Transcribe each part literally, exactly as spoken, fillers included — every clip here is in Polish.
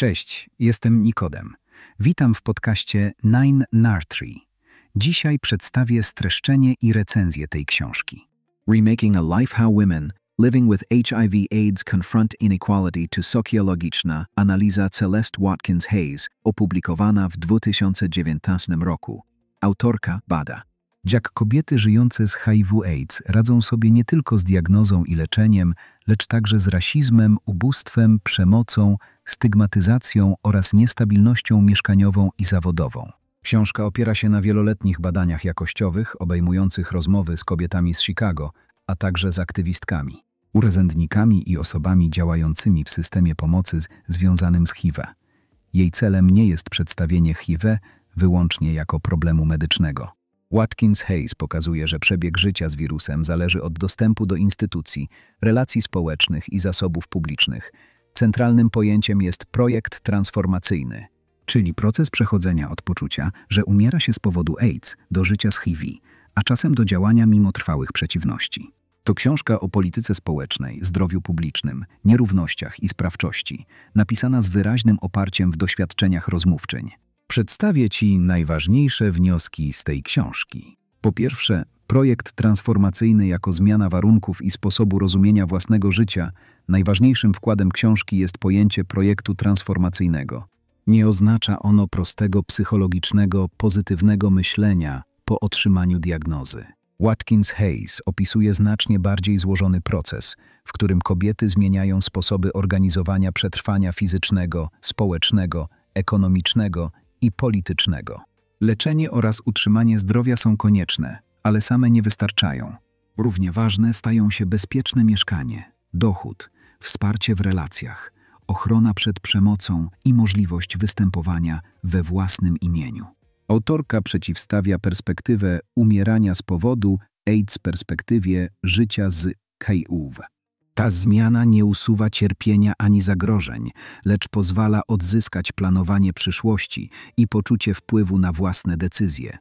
Cześć, jestem Nikodem. Witam w podcaście Nine Nartri. Dzisiaj przedstawię streszczenie i recenzję tej książki. Remaking a Life How Women Living with H I V AIDS Confront Inequality to Socjologiczna Analiza Celeste Watkins Hayes, opublikowana w dwa tysiące dziewiętnastym roku. Autorka bada, jak kobiety żyjące z H I V AIDS radzą sobie nie tylko z diagnozą i leczeniem, lecz także z rasizmem, ubóstwem, przemocą, stygmatyzacją oraz niestabilnością mieszkaniową i zawodową. Książka opiera się na wieloletnich badaniach jakościowych obejmujących rozmowy z kobietami z Chicago, a także z aktywistkami, urzędnikami i osobami działającymi w systemie pomocy z, związanym z H I V. Jej celem nie jest przedstawienie H I V wyłącznie jako problemu medycznego. Watkins Hayes pokazuje, że przebieg życia z wirusem zależy od dostępu do instytucji, relacji społecznych i zasobów publicznych. Centralnym pojęciem jest projekt transformacyjny, czyli proces przechodzenia od poczucia, że umiera się z powodu AIDS, do życia z H I V, a czasem do działania mimo trwałych przeciwności. To książka o polityce społecznej, zdrowiu publicznym, nierównościach i sprawczości, napisana z wyraźnym oparciem w doświadczeniach rozmówczyń. Przedstawię Ci najważniejsze wnioski z tej książki. Po pierwsze, projekt transformacyjny jako zmiana warunków i sposobu rozumienia własnego życia. Najważniejszym wkładem książki jest pojęcie projektu transformacyjnego. Nie oznacza ono prostego psychologicznego, pozytywnego myślenia po otrzymaniu diagnozy. Watkins Hayes opisuje znacznie bardziej złożony proces, w którym kobiety zmieniają sposoby organizowania przetrwania fizycznego, społecznego, ekonomicznego i politycznego. Leczenie oraz utrzymanie zdrowia są konieczne, ale same nie wystarczają. Równie ważne stają się bezpieczne mieszkanie, dochód, wsparcie w relacjach, ochrona przed przemocą i możliwość występowania we własnym imieniu. Autorka przeciwstawia perspektywę umierania z powodu AIDS perspektywie życia z H I V. Ta zmiana nie usuwa cierpienia ani zagrożeń, lecz pozwala odzyskać planowanie przyszłości i poczucie wpływu na własne decyzje.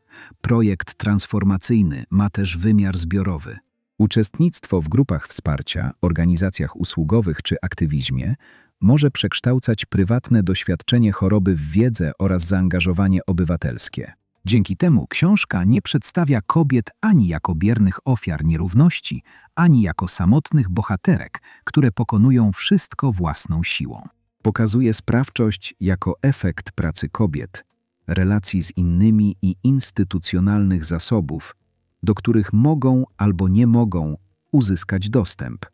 Projekt transformacyjny ma też wymiar zbiorowy. Uczestnictwo w grupach wsparcia, organizacjach usługowych czy aktywizmie może przekształcać prywatne doświadczenie choroby w wiedzę oraz zaangażowanie obywatelskie. Dzięki temu książka nie przedstawia kobiet ani jako biernych ofiar nierówności, ani jako samotnych bohaterek, które pokonują wszystko własną siłą. Pokazuje sprawczość jako efekt pracy kobiet, relacji z innymi i instytucjonalnych zasobów, do których mogą albo nie mogą uzyskać dostęp.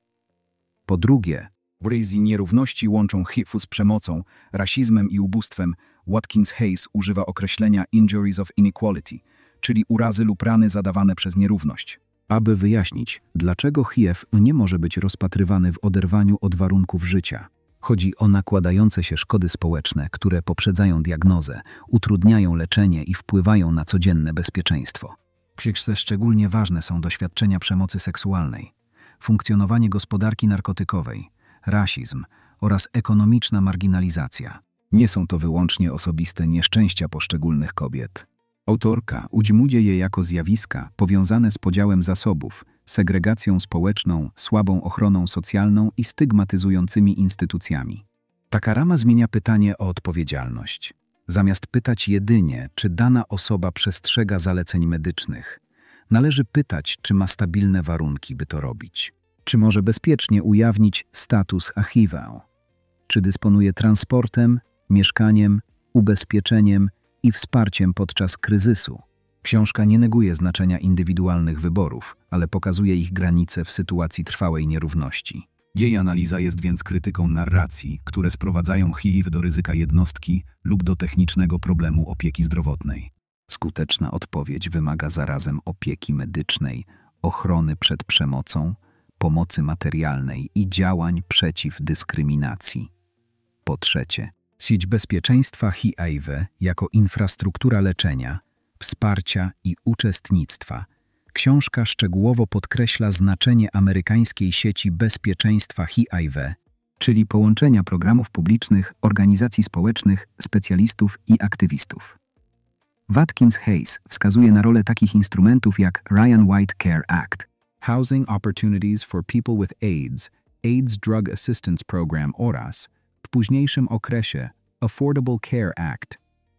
Po drugie, w nierówności łączą H I V z przemocą, rasizmem i ubóstwem. Watkins Hayes używa określenia injuries of inequality, czyli urazy lub rany zadawane przez nierówność, aby wyjaśnić, dlaczego H I V nie może być rozpatrywany w oderwaniu od warunków życia. Chodzi o nakładające się szkody społeczne, które poprzedzają diagnozę, utrudniają leczenie i wpływają na codzienne bezpieczeństwo. W książce szczególnie ważne są doświadczenia przemocy seksualnej, funkcjonowanie gospodarki narkotykowej, rasizm oraz ekonomiczna marginalizacja. Nie są to wyłącznie osobiste nieszczęścia poszczególnych kobiet. Autorka ujmuje je jako zjawiska powiązane z podziałem zasobów, segregacją społeczną, słabą ochroną socjalną i stygmatyzującymi instytucjami. Taka rama zmienia pytanie o odpowiedzialność. Zamiast pytać jedynie, czy dana osoba przestrzega zaleceń medycznych, należy pytać, czy ma stabilne warunki, by to robić. Czy może bezpiecznie ujawnić status H I V? Czy dysponuje transportem, mieszkaniem, ubezpieczeniem i wsparciem podczas kryzysu? Książka nie neguje znaczenia indywidualnych wyborów, ale pokazuje ich granice w sytuacji trwałej nierówności. Jej analiza jest więc krytyką narracji, które sprowadzają H I V do ryzyka jednostki lub do technicznego problemu opieki zdrowotnej. Skuteczna odpowiedź wymaga zarazem opieki medycznej, ochrony przed przemocą, pomocy materialnej i działań przeciw dyskryminacji. Po trzecie, sieć bezpieczeństwa H I V jako infrastruktura leczenia, wsparcia i uczestnictwa. Książka szczegółowo podkreśla znaczenie amerykańskiej sieci bezpieczeństwa H I V, czyli połączenia programów publicznych, organizacji społecznych, specjalistów i aktywistów. Watkins Hayes wskazuje na rolę takich instrumentów jak Ryan White Care Act, Housing Opportunities for People with AIDS, AIDS Drug Assistance Program oraz późniejszym okresie Affordable Care Act.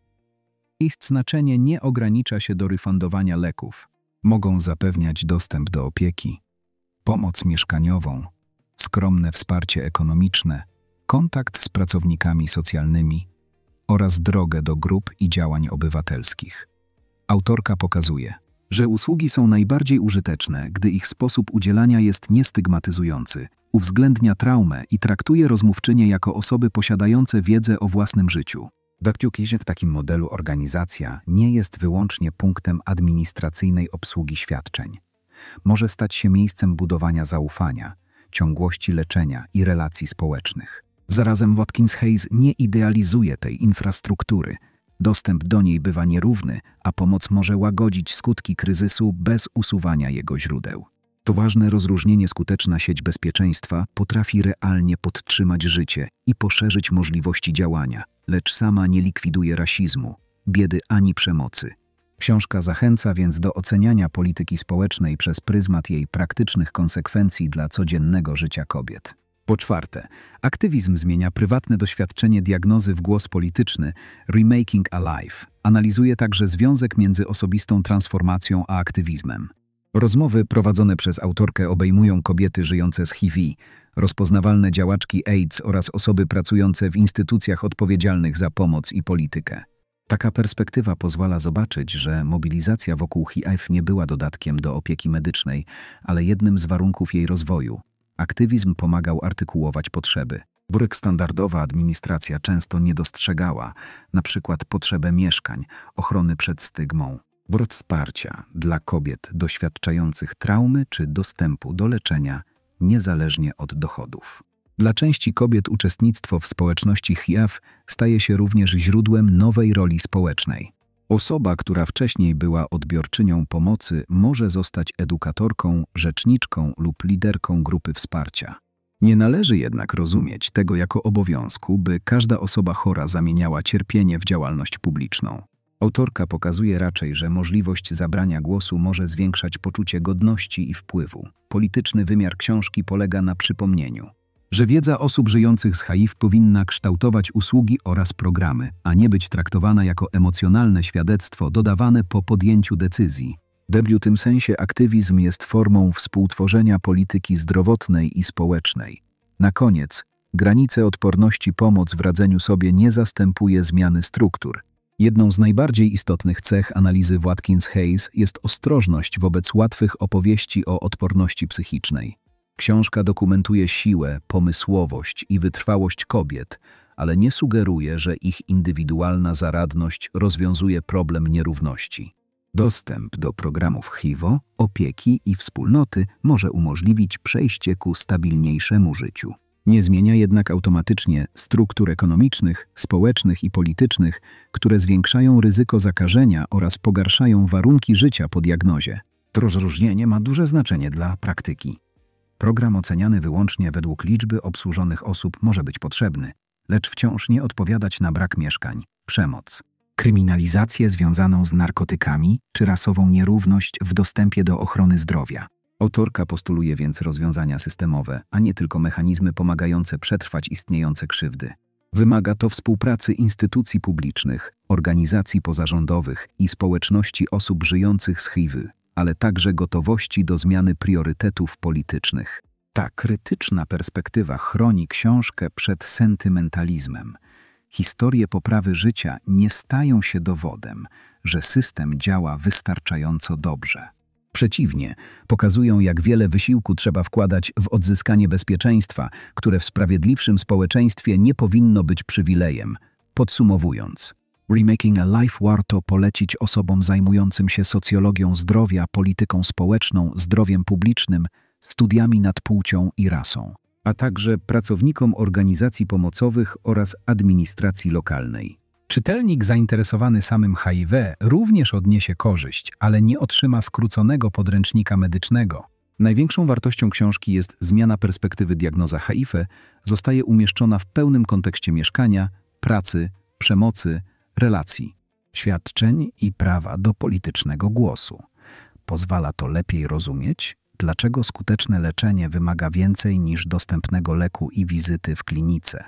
Ich znaczenie nie ogranicza się do refundowania leków. Mogą zapewniać dostęp do opieki, pomoc mieszkaniową, skromne wsparcie ekonomiczne, kontakt z pracownikami socjalnymi oraz drogę do grup i działań obywatelskich. Autorka pokazuje, że usługi są najbardziej użyteczne, gdy ich sposób udzielania jest niestygmatyzujący, uwzględnia traumę i traktuje rozmówczynie jako osoby posiadające wiedzę o własnym życiu. Dopóki w takim modelu organizacja nie jest wyłącznie punktem administracyjnej obsługi świadczeń. Może stać się miejscem budowania zaufania, ciągłości leczenia i relacji społecznych. Zarazem Watkins Hayes nie idealizuje tej infrastruktury. Dostęp do niej bywa nierówny, a pomoc może łagodzić skutki kryzysu bez usuwania jego źródeł. To ważne rozróżnienie. Skuteczna sieć bezpieczeństwa potrafi realnie podtrzymać życie i poszerzyć możliwości działania, lecz sama nie likwiduje rasizmu, biedy ani przemocy. Książka zachęca więc do oceniania polityki społecznej przez pryzmat jej praktycznych konsekwencji dla codziennego życia kobiet. Po czwarte, aktywizm zmienia prywatne doświadczenie diagnozy w głos polityczny. Remaking Alive analizuje także związek między osobistą transformacją a aktywizmem. Rozmowy prowadzone przez autorkę obejmują kobiety żyjące z H I V, rozpoznawalne działaczki AIDS oraz osoby pracujące w instytucjach odpowiedzialnych za pomoc i politykę. Taka perspektywa pozwala zobaczyć, że mobilizacja wokół H I V nie była dodatkiem do opieki medycznej, ale jednym z warunków jej rozwoju. Aktywizm pomagał artykułować potrzeby, których standardowa administracja często nie dostrzegała, na przykład potrzebę mieszkań, ochrony przed stygmą, brak wsparcia dla kobiet doświadczających traumy czy dostępu do leczenia niezależnie od dochodów. Dla części kobiet uczestnictwo w społeczności H I V staje się również źródłem nowej roli społecznej. Osoba, która wcześniej była odbiorczynią pomocy, może zostać edukatorką, rzeczniczką lub liderką grupy wsparcia. Nie należy jednak rozumieć tego jako obowiązku, by każda osoba chora zamieniała cierpienie w działalność publiczną. Autorka pokazuje raczej, że możliwość zabrania głosu może zwiększać poczucie godności i wpływu. Polityczny wymiar książki polega na przypomnieniu, że wiedza osób żyjących z H I V powinna kształtować usługi oraz programy, a nie być traktowana jako emocjonalne świadectwo dodawane po podjęciu decyzji. W tym sensie aktywizm jest formą współtworzenia polityki zdrowotnej i społecznej. Na koniec, granice odporności pomoc w radzeniu sobie nie zastępuje zmiany struktur. Jedną z najbardziej istotnych cech analizy Watkins Hayes jest ostrożność wobec łatwych opowieści o odporności psychicznej. Książka dokumentuje siłę, pomysłowość i wytrwałość kobiet, ale nie sugeruje, że ich indywidualna zaradność rozwiązuje problem nierówności. Dostęp do programów H I V O, opieki i wspólnoty może umożliwić przejście ku stabilniejszemu życiu. Nie zmienia jednak automatycznie struktur ekonomicznych, społecznych i politycznych, które zwiększają ryzyko zakażenia oraz pogarszają warunki życia po diagnozie. To rozróżnienie ma duże znaczenie dla praktyki. Program oceniany wyłącznie według liczby obsłużonych osób może być potrzebny, lecz wciąż nie odpowiadać na brak mieszkań, przemoc, kryminalizację związaną z narkotykami czy rasową nierówność w dostępie do ochrony zdrowia. Autorka postuluje więc rozwiązania systemowe, a nie tylko mechanizmy pomagające przetrwać istniejące krzywdy. Wymaga to współpracy instytucji publicznych, organizacji pozarządowych i społeczności osób żyjących z H I V, ale także gotowości do zmiany priorytetów politycznych. Ta krytyczna perspektywa chroni książkę przed sentymentalizmem. Historie poprawy życia nie stają się dowodem, że system działa wystarczająco dobrze. Przeciwnie, pokazują, jak wiele wysiłku trzeba wkładać w odzyskanie bezpieczeństwa, które w sprawiedliwszym społeczeństwie nie powinno być przywilejem. Podsumowując, Remaking Alive warto polecić osobom zajmującym się socjologią zdrowia, polityką społeczną, zdrowiem publicznym, studiami nad płcią i rasą, a także pracownikom organizacji pomocowych oraz administracji lokalnej. Czytelnik zainteresowany samym H I V również odniesie korzyść, ale nie otrzyma skróconego podręcznika medycznego. Największą wartością książki jest zmiana perspektywy. Diagnoza H I V zostaje umieszczona w pełnym kontekście mieszkania, pracy, przemocy, relacji, świadczeń i prawa do politycznego głosu. Pozwala to lepiej rozumieć, dlaczego skuteczne leczenie wymaga więcej niż dostępnego leku i wizyty w klinice.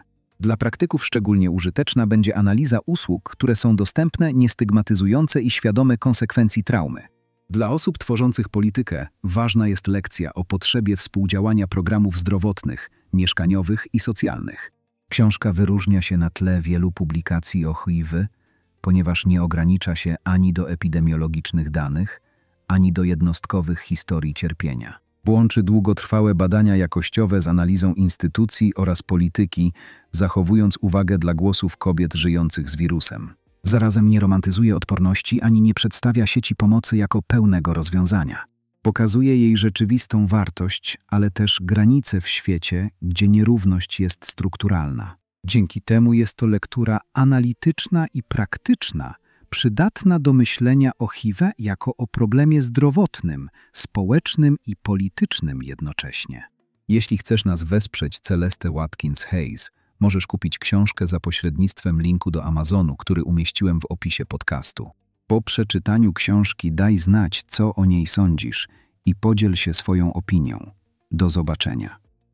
Dla praktyków szczególnie użyteczna będzie analiza usług, które są dostępne, niestygmatyzujące i świadome konsekwencji traumy. Dla osób tworzących politykę ważna jest lekcja o potrzebie współdziałania programów zdrowotnych, mieszkaniowych i socjalnych. Książka wyróżnia się na tle wielu publikacji o H I V, ponieważ nie ogranicza się ani do epidemiologicznych danych, ani do jednostkowych historii cierpienia. Łączy długotrwałe badania jakościowe z analizą instytucji oraz polityki, zachowując uwagę dla głosów kobiet żyjących z wirusem. Zarazem nie romantyzuje odporności ani nie przedstawia sieci pomocy jako pełnego rozwiązania. Pokazuje jej rzeczywistą wartość, ale też granice w świecie, gdzie nierówność jest strukturalna. Dzięki temu jest to lektura analityczna i praktyczna, przydatna do myślenia o H I V jako o problemie zdrowotnym, społecznym i politycznym jednocześnie. Jeśli chcesz nas wesprzeć Celeste Watkins Hayes, możesz kupić książkę za pośrednictwem linku do Amazonu, który umieściłem w opisie podcastu. Po przeczytaniu książki daj znać, co o niej sądzisz i podziel się swoją opinią. Do zobaczenia.